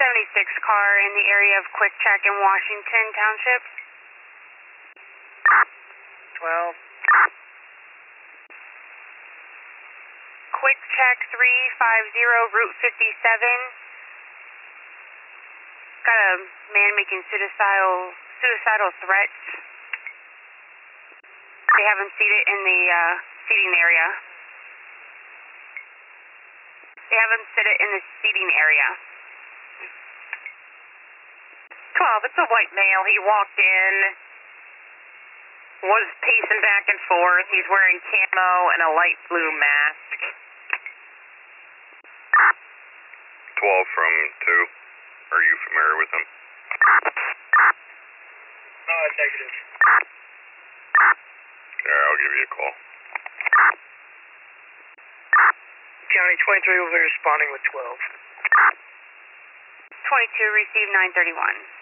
76 car in the area of Quick Check in Washington Township. 12. Quick Check 350 Route 57. Got a man making suicidal threats. They have him seated in the seating area. They have him seated in the seating area. 12, it's a white male. He walked in, was pacing back and forth. He's wearing camo and a light blue mask. 12 from 2. Are you familiar with him? Negative. Yeah, I'll give you a call. County 23 will be responding with 12. 22, receive 931.